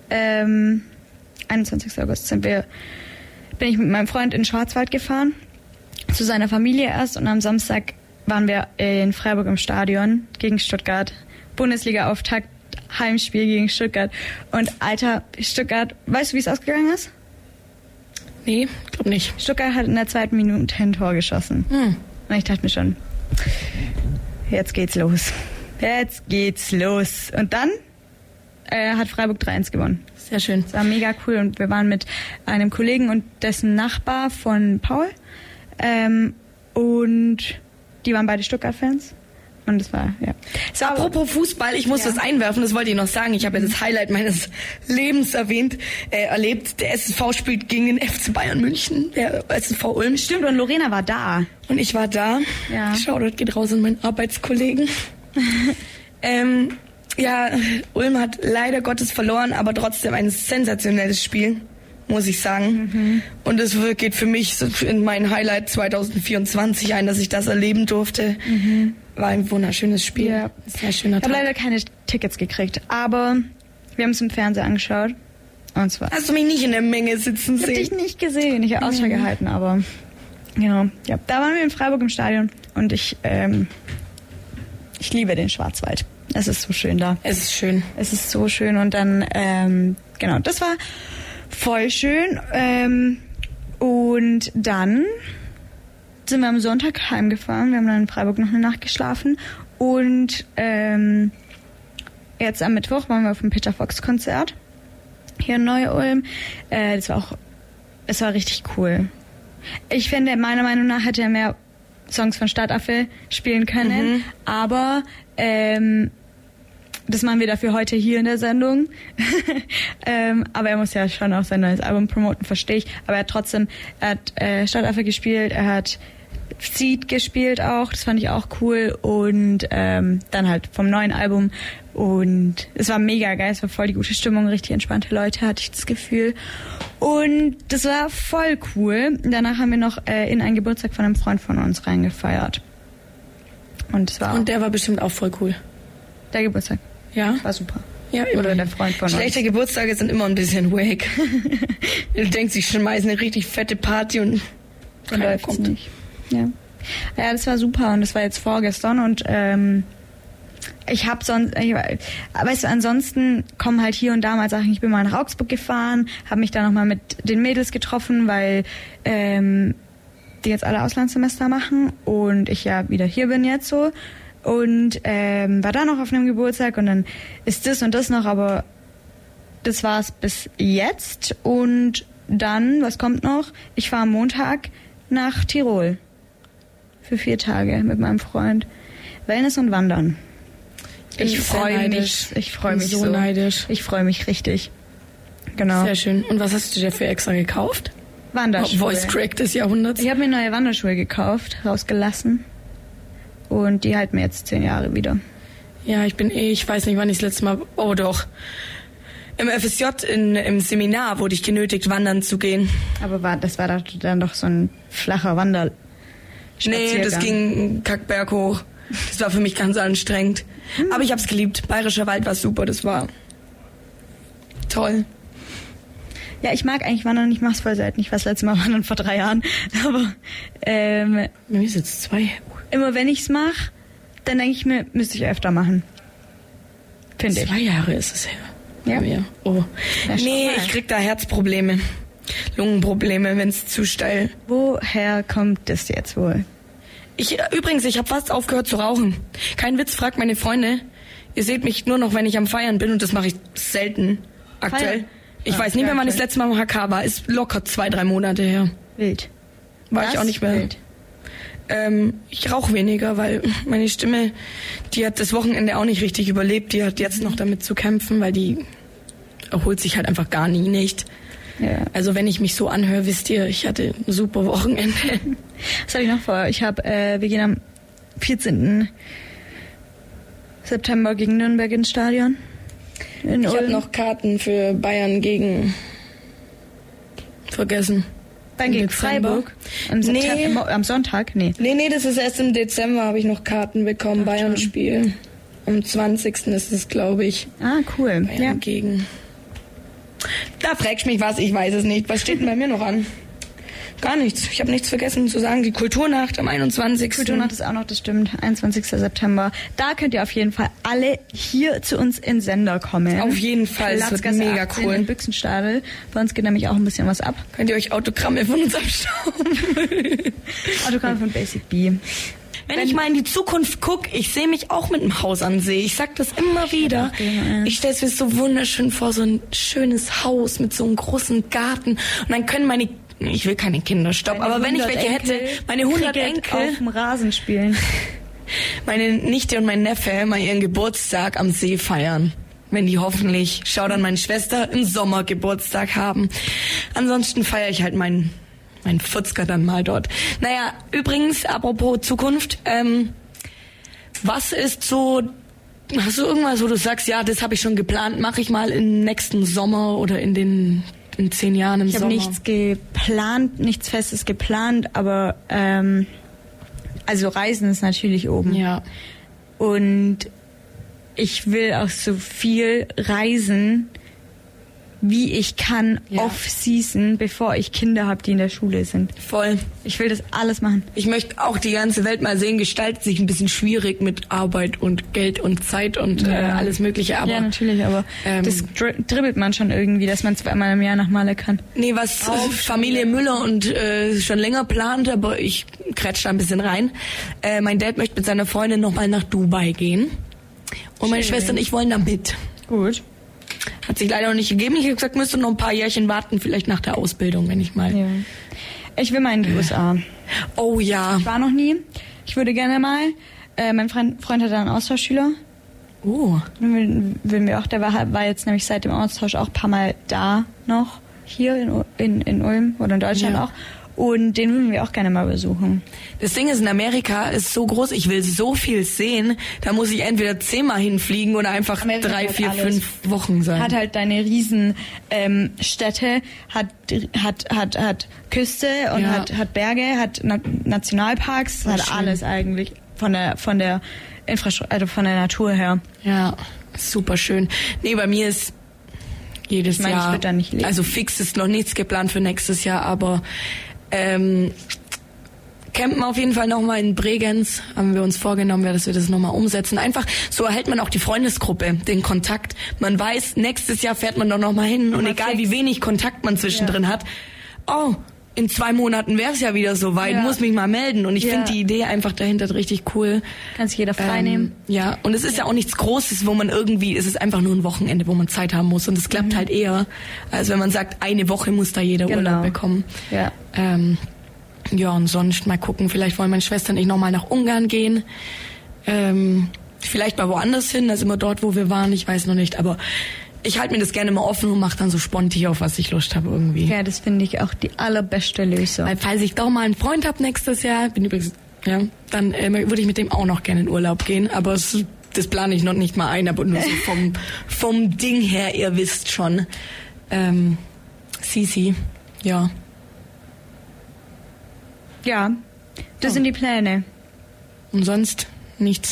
21. August, bin ich mit meinem Freund in den Schwarzwald gefahren, zu seiner Familie erst, und am Samstag waren wir in Freiburg im Stadion gegen Stuttgart. Bundesliga-Auftakt, Heimspiel gegen Stuttgart. Und Alter, Stuttgart, weißt du, wie es ausgegangen ist? Nee, glaub nicht. Stuttgart hat in der 2. Minute ein Tor geschossen. Und ich dachte mir schon, jetzt geht's los. Jetzt geht's los. Und dann hat Freiburg 3-1 gewonnen. Sehr schön. Das war mega cool. Und wir waren mit einem Kollegen und dessen Nachbar von Paul. Und die waren beide Stuttgart-Fans. Und es war, ja. So, apropos Fußball, ich muss das einwerfen, das wollte ich noch sagen. Ich habe ja das Highlight meines Lebens erlebt. Der SSV spielt gegen den FC Bayern München, der SSV Ulm. Stimmt, und Lorena war da. Und ich war da. Ja. Shoutout geht raus an meinen Arbeitskollegen. Ja, Ulm hat leider Gottes verloren, aber trotzdem ein sensationelles Spiel, muss ich sagen. Und es geht für mich in mein Highlight 2024 ein, dass ich das erleben durfte. War ein wunderschönes Spiel. Ja. Sehr schöner Ich habe Tag. leider keine Tickets gekriegt, aber wir haben es im Fernsehen angeschaut. Und zwar. Hast du mich nicht in der Menge sitzen Ich habe dich sehen? nicht gesehen, ich habe Ausschau gehalten, aber genau. Ja, da waren wir in Freiburg im Stadion und ich liebe den Schwarzwald. Es ist so schön da. Es ist schön. Es ist so schön und dann, genau, das war voll schön. Und dann sind wir am Sonntag heimgefahren. Wir haben dann in Freiburg noch eine Nacht geschlafen. Und jetzt am Mittwoch waren wir auf dem Peter Fox Konzert hier in Neu-Ulm. Es war richtig cool. Ich finde, meiner Meinung nach hätte er mehr Songs von Stadtaffe spielen können. Aber das machen wir dafür heute hier in der Sendung. Aber er muss ja schon auch sein neues Album promoten, verstehe ich. Aber er hat Stadtaffe gespielt, er hat Seed gespielt auch, das fand ich auch cool. Und dann halt vom neuen Album. Und es war mega geil, es war voll die gute Stimmung, richtig entspannte Leute, hatte ich das Gefühl. Und das war voll cool. Danach haben wir noch in einen Geburtstag von einem Freund von uns reingefeiert. Und Der war bestimmt auch voll cool. Der Geburtstag. Ja? War super. Ja, Oder der Freund von uns. Schlechte Geburtstage sind immer ein bisschen wack. Du denkst, ich schmeiße eine richtig fette Party und Dann keiner läuft's kommt. nicht. Ja, das war super und das war jetzt vorgestern und weißt du, ansonsten kommen halt hier und da mal Sachen. Ich bin mal nach Augsburg gefahren, habe mich da nochmal mit den Mädels getroffen, weil die jetzt alle Auslandssemester machen und ich ja wieder hier bin jetzt so. Und war da noch auf einem Geburtstag und dann ist das und das noch, aber das war's bis jetzt. Und dann, was kommt noch? Ich fahre am Montag nach Tirol für 4 Tage mit meinem Freund. Wellness und Wandern. Ich freue mich. Ich freue mich so. Neidisch. Ich freue mich richtig. Genau. Sehr schön. Und was hast du dir für extra gekauft? Wanderschuhe. Voice Crack des Jahrhunderts. Ich habe mir neue Wanderschuhe gekauft, rausgelassen. Und die halten mir jetzt 10 Jahre wieder. Ja, ich weiß nicht, wann ich das letzte Mal, oh doch. Im FSJ im Seminar wurde ich genötigt, wandern zu gehen. Aber das war dann doch so ein flacher Wanderspaziergang. Nee, das ging Kackberg hoch. Das war für mich ganz anstrengend. Aber ich hab's geliebt. Bayerischer Wald war super, das war toll. Ja, ich mag eigentlich Wandern, ich mach's voll selten. Ich war das letzte Mal wandern vor 3 Jahren. Aber Mir ist jetzt 2. immer wenn ich's mache, dann denke ich mir, müsste ich öfter machen. Finde ich. 2 Jahre ist es her. Ja. Bei mir. Oh. Ja, schau Nee, mal. ich krieg da Herzprobleme. Lungenprobleme, wenn's zu steil. Woher kommt das jetzt wohl? Ich habe fast aufgehört zu rauchen. Kein Witz, fragt meine Freunde. Ihr seht mich nur noch, wenn ich am Feiern bin und das mache ich selten aktuell. Feiern? Ich Ah, weiß nicht mehr, wann okay. ich das letzte Mal im HK war. Ist locker 2-3 Monate her. Wild. War Was? ich auch nicht mehr. Wild. Ich rauche weniger, weil meine Stimme, die hat das Wochenende auch nicht richtig überlebt. Die hat jetzt noch damit zu kämpfen, weil die erholt sich halt einfach gar nicht. Ja. Also wenn ich mich so anhöre, wisst ihr, ich hatte ein super Wochenende. Was habe ich noch vor? Wir gehen am 14. September gegen Nürnberg ins Stadion. In Ich habe Ulm. noch Karten für Bayern gegen vergessen. Dann gegen Dezember. Freiburg. Am Sonntag? Nee. Nee, das ist erst im Dezember, habe ich noch Karten bekommen, Ach, Bayern-Spiel. Am 20. ist es, glaube ich. Ah, cool. Bayern Ja. gegen... Da fragst mich was, ich weiß es nicht. Was steht denn bei mir noch an? gar nichts. Ich habe nichts vergessen zu sagen. Die Kulturnacht am 21. Kulturnacht ist auch noch, das stimmt, 21. September. Da könnt ihr auf jeden Fall alle hier zu uns in Sender kommen. Auf jeden Fall, es wird mega cool. In Büchsenstadel. Bei uns geht nämlich auch ein bisschen was ab. Könnt ihr euch Autogramme von uns abstauben? Autogramme von Basic B. Wenn ich mal in die Zukunft gucke, ich sehe mich auch mit einem Haus an See. Ich sag das immer wieder. Ich stelle es mir so wunderschön vor, so ein schönes Haus mit so einem großen Garten. Und dann können ich will keine Kinder, stopp, aber wenn ich welche hätte, meine 100 Enkel auf dem Rasen spielen. Meine Nichte und mein Neffe mal ihren Geburtstag am See feiern. Wenn die hoffentlich, schau dann meine Schwester, im Sommer Geburtstag haben. Ansonsten feiere ich halt meinen 40er dann mal dort. Naja, übrigens, apropos Zukunft, was ist so, hast du irgendwas, wo du sagst, ja, das habe ich schon geplant, mache ich mal im nächsten Sommer oder in 10 Jahren im Sommer? Ich habe nichts geplant, nichts Festes geplant, aber also Reisen ist natürlich oben. Ja. Und ich will auch so viel reisen, wie ich kann, off-season, bevor ich Kinder habe, die in der Schule sind. Voll. Ich will das alles machen. Ich möchte auch die ganze Welt mal sehen. Gestaltet sich ein bisschen schwierig mit Arbeit und Geld und Zeit und alles Mögliche. Aber, ja, natürlich, aber das dribbelt man schon irgendwie, dass man 2-mal im Jahr nach Malle kann. Nee, was Familie Müller und schon länger plant, aber ich kretsch da ein bisschen rein. Mein Dad möchte mit seiner Freundin nochmal nach Dubai gehen. Und meine Schwester und ich wollen da mit. Gut. Hat sich leider noch nicht gegeben. Ich habe gesagt, müsste noch ein paar Jährchen warten, vielleicht nach der Ausbildung, wenn ich mal... Ja. Ich will mal in die USA. Oh ja. Ich war noch nie. Ich würde gerne mal. Mein Freund hat da einen Austauschschüler. Oh. Will mir auch. Der war jetzt nämlich seit dem Austausch auch ein paar Mal da noch. Hier in Ulm oder in Deutschland auch. Und den würden wir auch gerne mal besuchen. Das Ding ist, in Amerika ist so groß, ich will so viel sehen, da muss ich entweder 10-mal hinfliegen oder einfach Amerika 3, 4, 5 Wochen sein. Hat halt deine riesen Städte, hat Küste und hat Berge, hat Nationalparks, hat schön. Alles eigentlich von der Infrastruktur, also von der Natur her. Ja, super schön. Nee, bei mir ist jedes Jahr, ich würde da nicht leben. Also fix ist noch nichts geplant für nächstes Jahr, aber campen auf jeden Fall nochmal in Bregenz, haben wir uns vorgenommen, dass wir das nochmal umsetzen. Einfach, so erhält man auch die Freundesgruppe, den Kontakt. Man weiß, nächstes Jahr fährt man doch nochmal hin und egal wie wenig Kontakt man zwischendrin hat, in 2 Monaten wäre es ja wieder so weit, muss mich mal melden. Und ich finde die Idee einfach dahinter richtig cool. Kann sich jeder frei nehmen. Ja, und es ist ja auch nichts Großes, wo man irgendwie, es ist einfach nur ein Wochenende, wo man Zeit haben muss. Und es klappt halt eher, als wenn man sagt, eine Woche muss da jeder Urlaub bekommen. Ja. Ja, und sonst mal gucken, vielleicht wollen meine Schwester und ich nochmal nach Ungarn gehen. Vielleicht mal woanders hin, da sind wir dort, wo wir waren, ich weiß noch nicht, aber ich halte mir das gerne mal offen und mache dann so spontan, auf was ich Lust habe irgendwie. Ja, das finde ich auch die allerbeste Lösung. Weil falls ich doch mal einen Freund habe nächstes Jahr, bin übrigens, dann würde ich mit dem auch noch gerne in Urlaub gehen, aber das plane ich noch nicht mal ein, aber nur so vom Ding her, ihr wisst schon. Sisi, ja. Ja, das sind die Pläne. Und sonst nichts?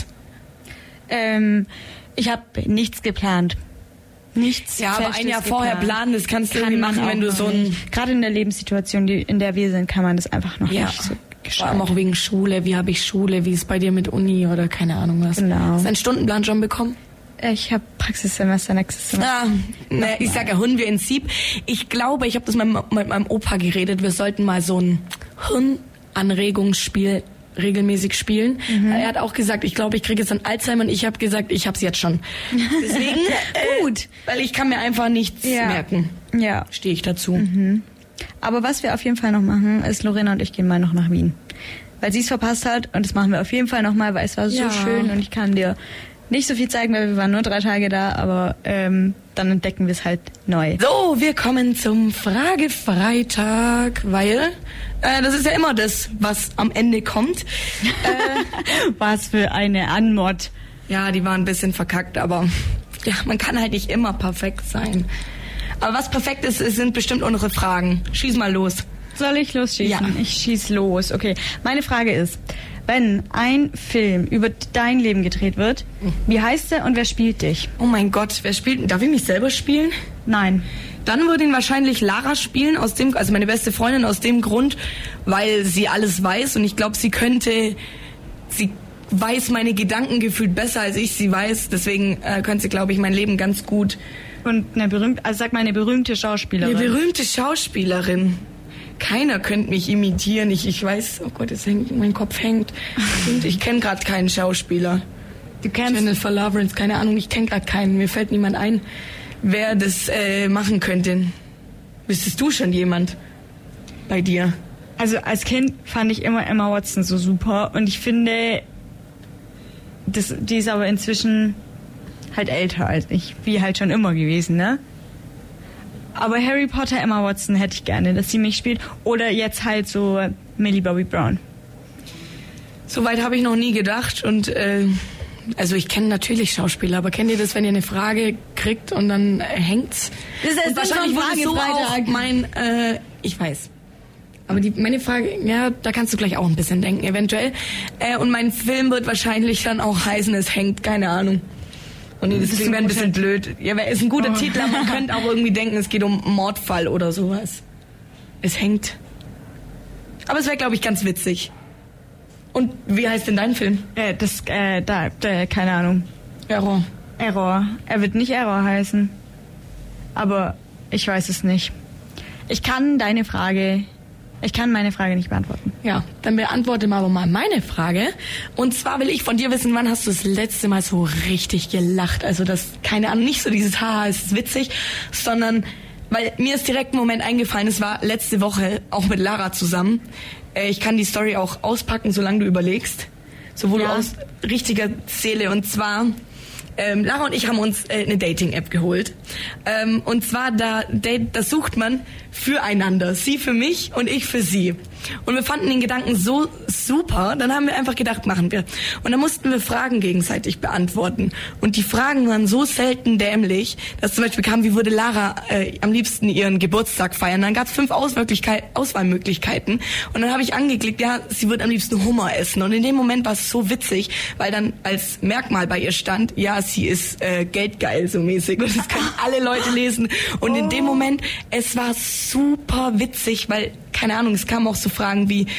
Ich habe nichts geplant. Nichts. Ja, aber ein Jahr vorher planen, das kannst du irgendwie machen, wenn du so ein... Gerade in der Lebenssituation, in der wir sind, kann man das einfach noch nicht so vor allem auch wegen Schule. Wie habe ich Schule? Wie ist bei dir mit Uni oder keine Ahnung was? Genau. Hast du einen Stundenplan schon bekommen? Ich habe Praxissemester nächstes Semester. Ich sage ja Hirnprinzip. Ich glaube, ich habe das mit meinem Opa geredet, wir sollten mal so ein Hirnanregungsspiel regelmäßig spielen. Er hat auch gesagt, ich glaube, ich kriege jetzt dann Alzheimer und ich habe gesagt, ich habe es jetzt schon. Deswegen, gut, weil ich kann mir einfach nichts merken. Ja. Stehe ich dazu. Aber was wir auf jeden Fall noch machen, ist, Lorena und ich gehen mal noch nach Wien. Weil sie es verpasst hat und das machen wir auf jeden Fall nochmal, weil es war so schön und ich kann dir nicht so viel zeigen, weil wir waren nur 3 Tage da, aber dann entdecken wir es halt neu. So, wir kommen zum Fragefreitag, weil das ist ja immer das, was am Ende kommt. Was für eine Anmod. Ja, die waren ein bisschen verkackt, aber ja, man kann halt nicht immer perfekt sein. Aber was perfekt ist, sind bestimmt unsere Fragen. Schieß mal los. Soll ich losschießen? Ja. Ich schieß los. Okay, meine Frage ist, wenn ein Film über dein Leben gedreht wird, wie heißt der und wer spielt dich? Oh mein Gott, wer spielt? Darf ich mich selber spielen? Nein. Dann würde ihn wahrscheinlich Lara spielen, also meine beste Freundin, aus dem Grund, weil sie alles weiß und ich glaube, sie weiß meine Gedanken gefühlt besser, als ich sie weiß. Deswegen könnte sie, glaube ich, mein Leben ganz gut. Und eine berühmte Schauspielerin. Eine berühmte Schauspielerin. Keiner könnte mich imitieren. Ich weiß, oh Gott, mein Kopf hängt. Und ich kenne gerade keinen Schauspieler. Du kennst Jennifer Lawrence, keine Ahnung, ich kenne gerade keinen. Mir fällt niemand ein, wer das machen könnte. Wüsstest du schon jemand bei dir? Also als Kind fand ich immer Emma Watson so super und ich finde, die ist aber inzwischen halt älter als ich, wie halt schon immer gewesen, ne? Aber Harry Potter, Emma Watson hätte ich gerne, dass sie mich spielt. Oder jetzt halt so Millie Bobby Brown. Soweit habe ich noch nie gedacht und also ich kenne natürlich Schauspieler, aber kennt ihr das, wenn ihr eine Frage kriegt und dann hängt's? Das ist wahrscheinlich wurde so auch ich weiß. Aber meine Frage, ja, da kannst du gleich auch ein bisschen denken, eventuell. Und mein Film wird wahrscheinlich dann auch heißen, es hängt, keine Ahnung. Und das klingt ein bisschen blöd. Ja, ist ein guter Titel, aber man könnte auch irgendwie denken, es geht um einen Mordfall oder sowas. Es hängt. Aber es wäre, glaube ich, ganz witzig. Und wie heißt denn dein Film? Keine Ahnung. Error. Er wird nicht Error heißen. Aber ich weiß es nicht. Ich kann meine Frage nicht beantworten. Ja, dann beantworte mal aber mal meine Frage. Und zwar will ich von dir wissen, wann hast du das letzte Mal so richtig gelacht? Also das, keine Ahnung, nicht so dieses Haha, ist witzig, sondern, weil mir ist direkt ein Moment eingefallen, es war letzte Woche auch mit Lara zusammen. Ich kann die Story auch auspacken, solange du überlegst. So, wo du aus richtiger Seele, und zwar, Lara und ich haben uns eine Dating-App geholt. Und zwar, da sucht man füreinander. Sie für mich und ich für sie. Und wir fanden den Gedanken so super, dann haben wir einfach gedacht, machen wir. Und dann mussten wir Fragen gegenseitig beantworten. Und die Fragen waren so selten dämlich, dass zum Beispiel kam, wie würde Lara am liebsten ihren Geburtstag feiern. Dann gab es 5 Auswahlmöglichkeiten. Und dann habe ich angeklickt, ja, sie wird am liebsten Hummer essen. Und in dem Moment war es so witzig, weil dann als Merkmal bei ihr stand, ja, sie ist geldgeil so mäßig. Und das können alle Leute lesen. Und in dem Moment, es war super witzig, weil, keine Ahnung, es kamen auch so Fragen wie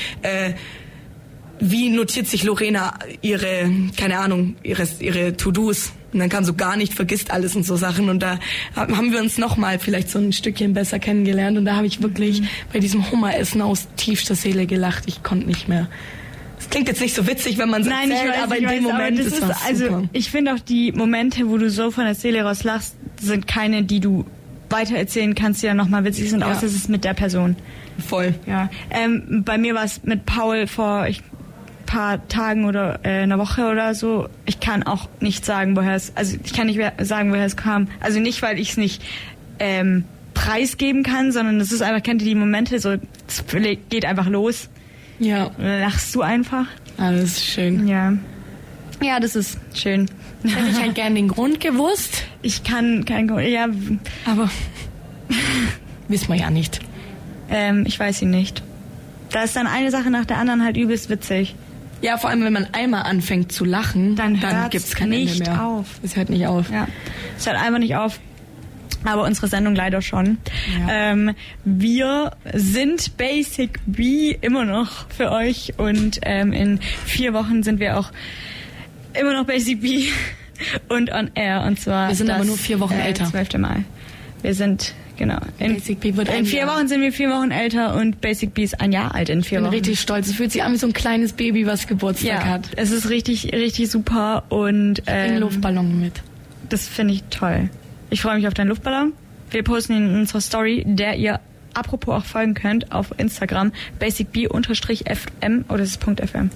notiert sich Lorena ihre To-Dos? Und dann kam so gar nicht, vergisst alles und so Sachen. Und da haben wir uns nochmal vielleicht so ein Stückchen besser kennengelernt. Und da habe ich wirklich bei diesem Hummeressen aus tiefster Seele gelacht. Ich konnte nicht mehr. Das klingt jetzt nicht so witzig, wenn man es erzählt, aber in dem Moment ist es also ich finde auch die Momente, wo du so von der Seele raus lachst, sind keine, die du weitererzählen kannst, die dann nochmal witzig sind, außer es ist mit der Person. Voll. Ja. Bei mir war es mit Paul vor ein paar Tagen oder einer Woche oder so. Ich kann auch nicht sagen, woher es kam. Also nicht, weil ich es nicht preisgeben kann, sondern es ist einfach, kennt ihr die Momente, so es geht einfach los. Ja. Und dann lachst du einfach. Ah, das ist schön. Ja. Ja, das ist schön. Hätte ich halt gern den Grund gewusst. Ich kann keinen Grund, ja. Aber wissen wir ja nicht. Ich weiß ihn nicht. Da ist dann eine Sache nach der anderen halt übelst witzig. Ja, vor allem, wenn man einmal anfängt zu lachen, dann gibt's kein Ende mehr. Auf. Es hört nicht auf. Ja, es hört einfach nicht auf. Aber unsere Sendung leider schon. Ja. Wir sind Basic B immer noch für euch und in 4 Wochen sind wir auch immer noch Basic B und on air. Und zwar wir sind aber nur 4 Wochen älter. 12. Mal. Wir sind, genau. Basic B wird in 4 Wochen sind wir 4 Wochen älter und Basic B ist 1 Jahr alt in 4 Wochen. Ich bin richtig stolz. Es fühlt sich an wie so ein kleines Baby, was Geburtstag hat. Es ist richtig, richtig super und ich bringe Luftballon mit. Das finde ich toll. Ich freue mich auf deinen Luftballon. Wir posten ihn in unserer Story, der ihr apropos auch folgen könnt auf Instagram, basicb_fm oder ist es .fm?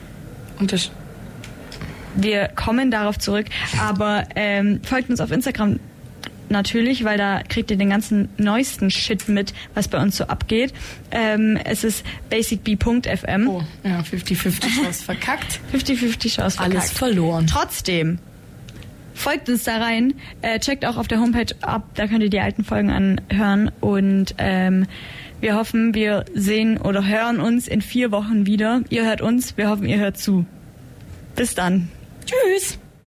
Wir kommen darauf zurück, aber folgt uns auf Instagram natürlich, weil da kriegt ihr den ganzen neuesten Shit mit, was bei uns so abgeht. Es ist basicb.fm. Oh, ja, 50-50 Chance verkackt. 50-50 Chance verkackt. Alles verloren. Trotzdem. Folgt uns da rein, checkt auch auf der Homepage ab, da könnt ihr die alten Folgen anhören und wir hoffen, wir sehen oder hören uns in 4 Wochen wieder. Ihr hört uns, wir hoffen, ihr hört zu. Bis dann. Tschüss.